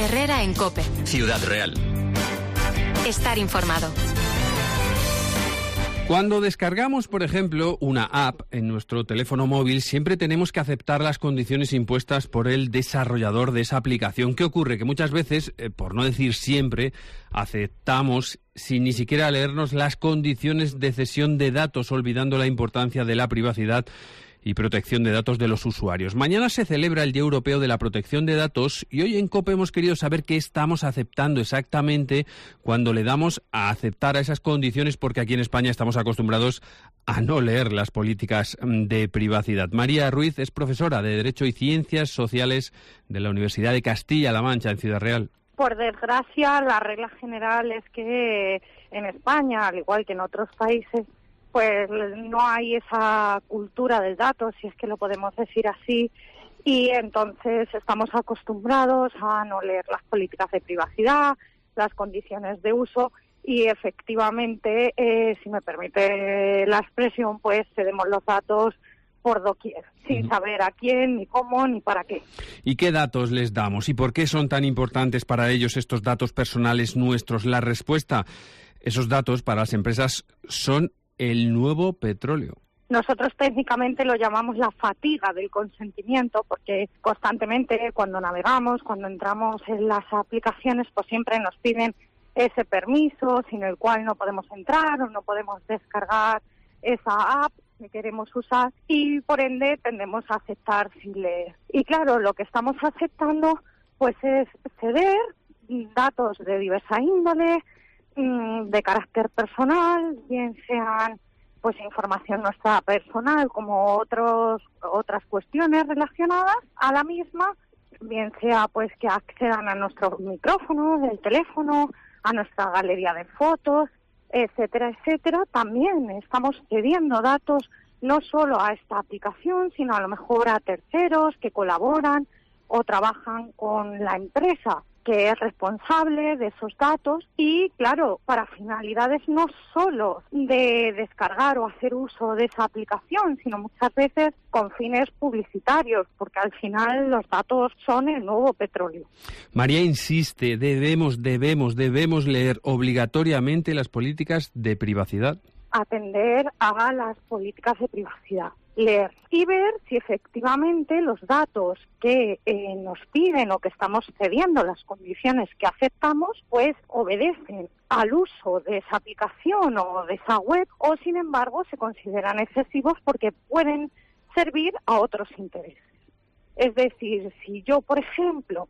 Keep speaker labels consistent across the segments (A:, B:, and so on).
A: Herrera en COPE.
B: Ciudad Real.
A: Estar informado.
C: Cuando descargamos, por ejemplo, una app en nuestro teléfono móvil, siempre tenemos que aceptar las condiciones impuestas por el desarrollador de esa aplicación. ¿Qué ocurre? Que muchas veces, por no decir siempre, aceptamos sin ni siquiera leernos las condiciones de cesión de datos, olvidando la importancia de la privacidad y protección de datos de los usuarios. Mañana se celebra el Día Europeo de la Protección de Datos y hoy en COPE hemos querido saber qué estamos aceptando exactamente cuando le damos a aceptar a esas condiciones, porque aquí en España estamos acostumbrados a no leer las políticas de privacidad. María Ruiz es profesora de Derecho y Ciencias Sociales de la Universidad de Castilla-La Mancha, en Ciudad Real.
D: Por desgracia, la regla general es que en España, al igual que en otros países, pues no hay esa cultura del dato, si es que lo podemos decir así, y entonces estamos acostumbrados a no leer las políticas de privacidad, las condiciones de uso, y efectivamente, si me permite la expresión, pues cedemos los datos por doquier, sin saber a quién, ni cómo, ni para qué.
C: ¿Y qué datos les damos? ¿Y por qué son tan importantes para ellos estos datos personales nuestros? La respuesta: esos datos para las empresas son el nuevo petróleo.
D: Nosotros técnicamente lo llamamos la fatiga del consentimiento, porque constantemente cuando navegamos, cuando entramos en las aplicaciones, pues siempre nos piden ese permiso sin el cual no podemos entrar o no podemos descargar esa app que queremos usar, y por ende tendemos a aceptar sin leer. Y claro, lo que estamos aceptando pues es ceder datos de diversa índole, de carácter personal, bien sean pues información nuestra personal como otras cuestiones relacionadas a la misma, bien sea pues que accedan a nuestro micrófono del teléfono, a nuestra galería de fotos, etcétera, etcétera. También estamos cediendo datos no solo a esta aplicación, sino a lo mejor a terceros que colaboran o trabajan con la empresa que es responsable de esos datos, y claro, para finalidades no solo de descargar o hacer uso de esa aplicación, sino muchas veces con fines publicitarios, porque al final los datos son el nuevo petróleo.
C: María insiste, debemos leer obligatoriamente las políticas de privacidad.
D: Atender a las políticas de privacidad, leer y ver si efectivamente los datos que nos piden o que estamos cediendo, las condiciones que aceptamos, pues obedecen al uso de esa aplicación o de esa web, o sin embargo se consideran excesivos porque pueden servir a otros intereses. Es decir, si yo, por ejemplo,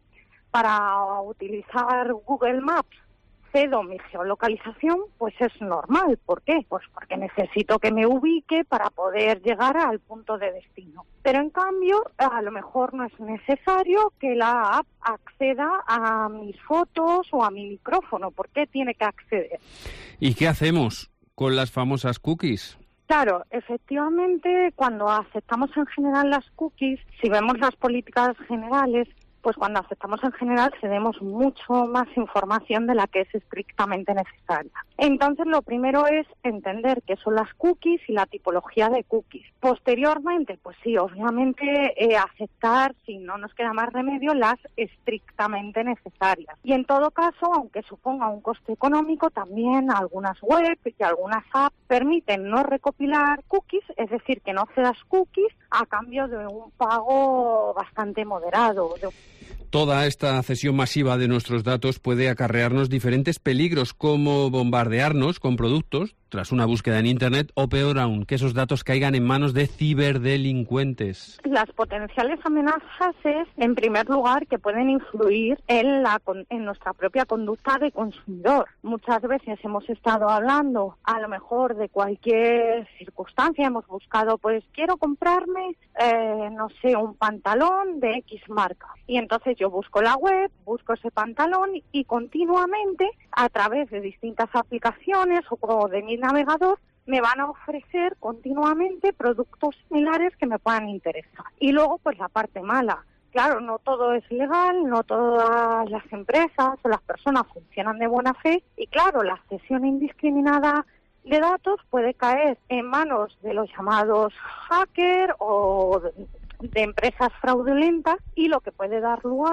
D: para utilizar Google Maps cedo mi geolocalización, pues es normal. ¿Por qué? Pues porque necesito que me ubique para poder llegar al punto de destino. Pero en cambio, a lo mejor no es necesario que la app acceda a mis fotos o a mi micrófono. ¿Por qué tiene que acceder?
C: ¿Y qué hacemos con las famosas cookies?
D: Claro, efectivamente, cuando aceptamos en general las cookies, si vemos las políticas generales, pues cuando aceptamos en general cedemos mucho más información de la que es estrictamente necesaria. Entonces, lo primero es entender qué son las cookies y la tipología de cookies. Posteriormente, pues sí, obviamente aceptar, si no nos queda más remedio, las estrictamente necesarias. Y en todo caso, aunque suponga un coste económico, también algunas webs y algunas apps permiten no recopilar cookies, es decir, que no cedas cookies a cambio de un pago bastante moderado.
C: Toda esta cesión masiva de nuestros datos puede acarrearnos diferentes peligros, como bombardearnos con productos tras una búsqueda en Internet, o peor aún, que esos datos caigan en manos de ciberdelincuentes.
D: Las potenciales amenazas es, en primer lugar, que pueden influir en nuestra propia conducta de consumidor. Muchas veces hemos estado hablando, a lo mejor, de cualquier circunstancia, hemos buscado, pues, quiero comprarme, no sé, un pantalón de X marca. Y entonces yo busco la web, busco ese pantalón y continuamente, a través de distintas aplicaciones o de mi navegador, me van a ofrecer continuamente productos similares que me puedan interesar. Y luego, pues la parte mala. Claro, no todo es legal, no todas las empresas o las personas funcionan de buena fe, y claro, la cesión indiscriminada de datos puede caer en manos de los llamados hackers o de empresas fraudulentas, y lo que puede dar lugar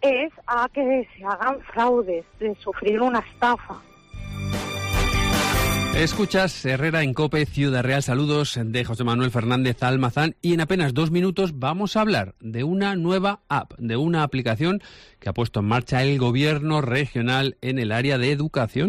D: es a que se hagan fraudes, de sufrir una estafa.
C: Escuchas Herrera en COPE, Ciudad Real. Saludos de José Manuel Fernández Almazán. Y en apenas 2 minutos vamos a hablar de una nueva app, de una aplicación que ha puesto en marcha el Gobierno regional en el área de educación.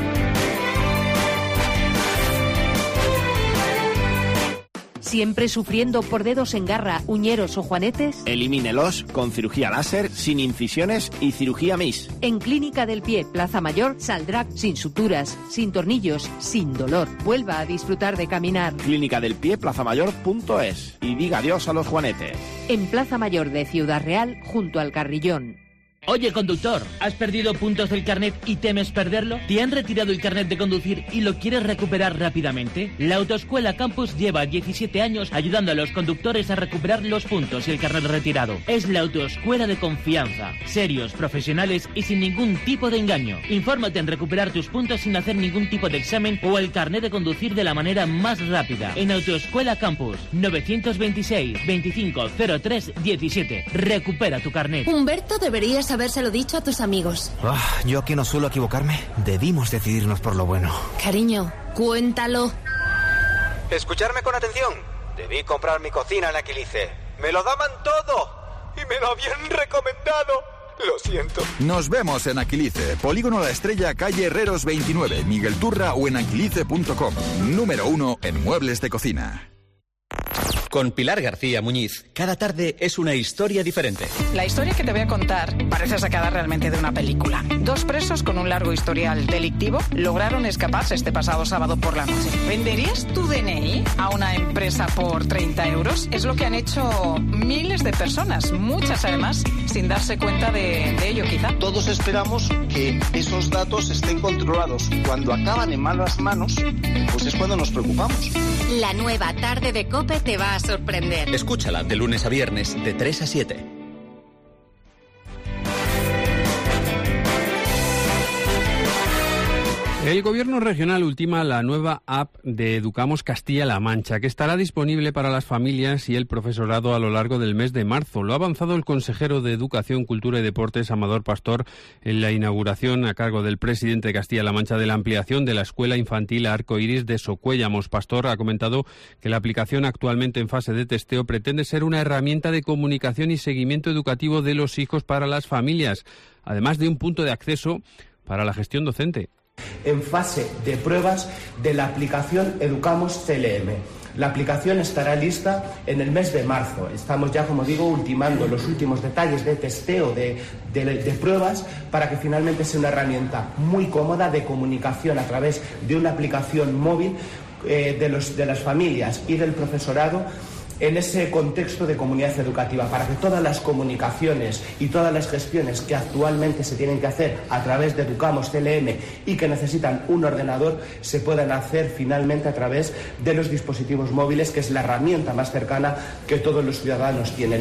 B: ¿Siempre sufriendo por dedos en garra, uñeros o juanetes?
E: Elimínelos con cirugía láser, sin incisiones y cirugía MIS.
B: En Clínica del Pie, Plaza Mayor, saldrá sin suturas, sin tornillos, sin dolor. Vuelva a disfrutar de caminar.
E: Clínica del Pie, plazamayor.es. Y diga adiós a los juanetes.
B: En Plaza Mayor de Ciudad Real, junto al Carrillón.
F: Oye, conductor, ¿has perdido puntos del carnet y temes perderlo? ¿Te han retirado el carnet de conducir y lo quieres recuperar rápidamente? La Autoescuela Campus lleva 17 años ayudando a los conductores a recuperar los puntos y el carnet retirado. Es la autoescuela de confianza, serios, profesionales y sin ningún tipo de engaño. Infórmate en recuperar tus puntos sin hacer ningún tipo de examen o el carnet de conducir de la manera más rápida. En Autoescuela Campus, 926 25 03 17. Recupera tu carnet.
G: Humberto, deberías habérselo dicho a tus amigos.
H: Yo que no suelo equivocarme, debimos decidirnos por lo bueno.
G: Cariño, cuéntalo.
H: Escucharme con atención. Debí comprar mi cocina en Aquilice. Me lo daban todo y me lo habían recomendado. Lo siento.
I: Nos vemos en Aquilice, Polígono La Estrella, calle Herreros 29, Miguel Turra o en aquilice.com. Número 1 en muebles de cocina.
J: Con Pilar García Muñiz, cada tarde es una historia diferente.
K: La historia que te voy a contar parece sacada realmente de una película. 2 presos con un largo historial delictivo lograron escaparse este pasado sábado por la noche. ¿Venderías tu DNI a una empresa por 30 euros? Es lo que han hecho miles de personas, muchas además, sin darse cuenta de ello quizá.
L: Todos esperamos que esos datos estén controlados. Cuando acaban en malas manos, pues es cuando nos preocupamos.
A: La nueva tarde de COPE te va a sorprender.
J: Escúchala de lunes a viernes de 3 a 7.
C: El Gobierno regional ultima la nueva app de Educamos Castilla-La Mancha, que estará disponible para las familias y el profesorado a lo largo del mes de marzo. Lo ha avanzado el consejero de Educación, Cultura y Deportes, Amador Pastor, en la inauguración a cargo del presidente de Castilla-La Mancha de la ampliación de la Escuela Infantil Arco Iris de Socuéllamos. Pastor ha comentado que la aplicación, actualmente en fase de testeo, pretende ser una herramienta de comunicación y seguimiento educativo de los hijos para las familias, además de un punto de acceso para la gestión docente.
M: En fase de pruebas de la aplicación Educamos CLM. La aplicación estará lista en el mes de marzo. Estamos ya, como digo, ultimando los últimos detalles de testeo de pruebas para que finalmente sea una herramienta muy cómoda de comunicación a través de una aplicación móvil de las familias y del profesorado en ese contexto de comunidad educativa, para que todas las comunicaciones y todas las gestiones que actualmente se tienen que hacer a través de Educamos CLM y que necesitan un ordenador se puedan hacer finalmente a través de los dispositivos móviles, que es la herramienta más cercana que todos los ciudadanos tienen.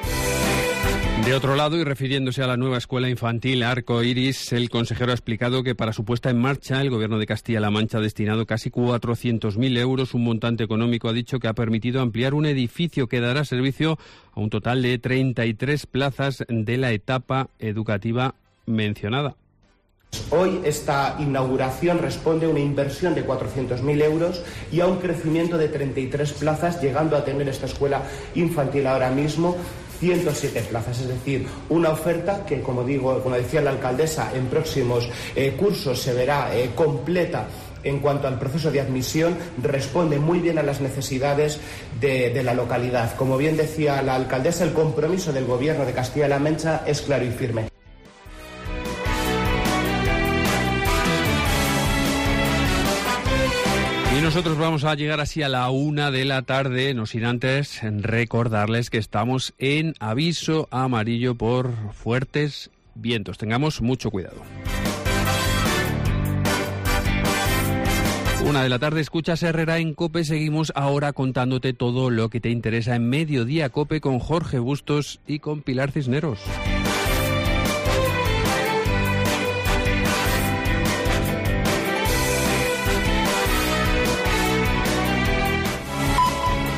C: De otro lado, y refiriéndose a la nueva escuela infantil Arco Iris, el consejero ha explicado que para su puesta en marcha el Gobierno de Castilla-La Mancha ha destinado casi 400.000 euros, un montante económico, ha dicho, que ha permitido ampliar un edificio que dará servicio a un total de 33 plazas de la etapa educativa mencionada.
M: Hoy esta inauguración responde a una inversión de 400.000 euros y a un crecimiento de 33 plazas, llegando a tener esta escuela infantil ahora mismo 107 plazas, es decir, una oferta que, como decía la alcaldesa, en próximos cursos se verá completa. En cuanto al proceso de admisión, responde muy bien a las necesidades de la localidad. Como bien decía la alcaldesa, el compromiso del Gobierno de Castilla-La Mancha es claro y firme.
C: Y nosotros vamos a llegar así a la 1 de la tarde, no sin antes recordarles que estamos en aviso amarillo por fuertes vientos. Tengamos mucho cuidado. 1 de la tarde, escuchas Herrera en COPE. Seguimos ahora contándote todo lo que te interesa en Mediodía COPE con Jorge Bustos y con Pilar Cisneros.